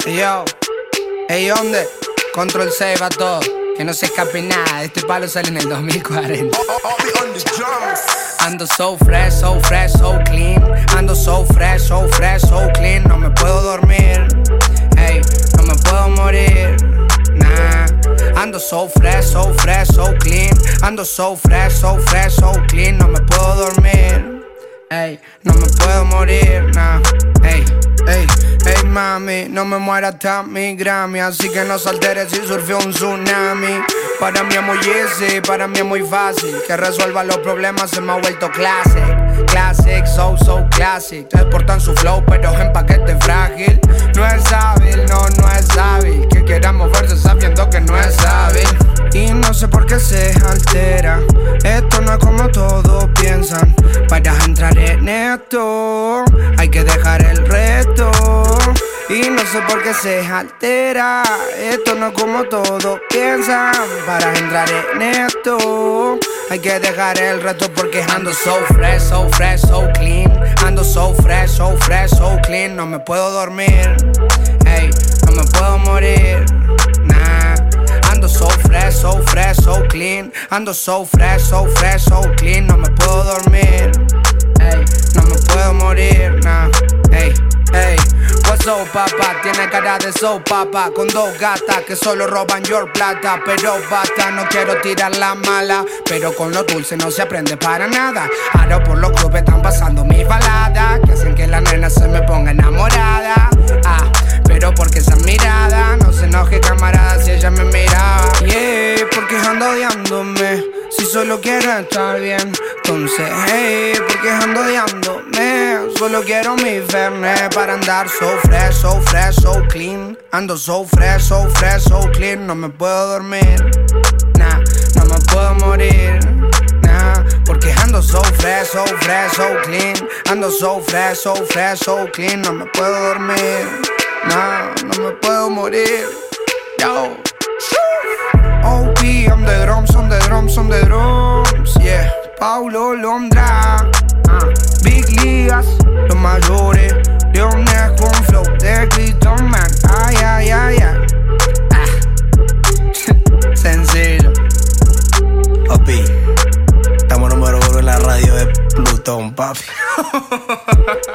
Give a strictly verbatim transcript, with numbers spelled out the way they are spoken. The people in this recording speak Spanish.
Yo, hey, ¿dónde? Control C va todo, que no se escape nada. Este palo sale en el dos mil cuarenta. Ando so fresh, so fresh, so clean. Ando so fresh, so fresh, so clean. No me puedo dormir, hey, no me puedo morir, nah. Ando so fresh, so fresh, so clean. Ando so fresh, so fresh, so clean. No me puedo dormir, hey, no me puedo morir, nah. Hey, hey, hey mami, no me muera hasta mi Grammy. Así que no se altere si surfió un tsunami. Para mí es muy easy, para mí es muy fácil. Que resuelva los problemas se me ha vuelto classic. Classic, so, so classic. Exportan su flow pero en paquete frágil. No es hábil, no, no es hábil. Que quiera moverse sabiendo que no es hábil. Y no sé por qué se altera. Esto no es como todos piensan. Para entrar en esto hay que dejar el resto. Y no sé por qué se altera. Esto no es como todos piensan. Para entrar en esto hay que dejar el resto. Porque ando so fresh, so fresh, so clean. Ando so fresh, so fresh, so clean. No me puedo dormir, hey, no me puedo morir, nah. Ando so fresh, so fresh, so clean. Ando so fresh, so fresh, so clean. No me puedo dormir, hey, no me puedo morir, nah. Hey, hey, what's up, papá? Tiene cara de soap, papá. Con dos gatas que solo roban your plata. Pero basta, no quiero tirar la mala. Pero con lo dulce no se aprende para nada. Ahora por los clubes están pasando mis baladas que hacen que la nena se me ponga enamorada. Ah, pero porque esa mirada, no se enoje camarada si ella me miraba. Yeah, porque anda odiándome si solo quiero estar bien. Entonces, hey, porque ando odiándome. Solo quiero mi Fernet para andar so fresh, so fresh, so clean. Ando so fresh, so fresh, so clean. No me puedo dormir, nah, no me puedo morir, nah. Porque ando so fresh, so fresh, so clean. Ando so fresh, so fresh, so clean. No me puedo dormir, nah, no me puedo morir. Yo, O P, I'm the drums, I'm the drums, I'm the drums, yeah. Paulo Londra, uh, Big Ligas, los mayores, Leones con flow de Clifton Man, ay, ay, ay, ay. Ah. Sencillo. O P, estamos número uno en la radio de Plutón, papi.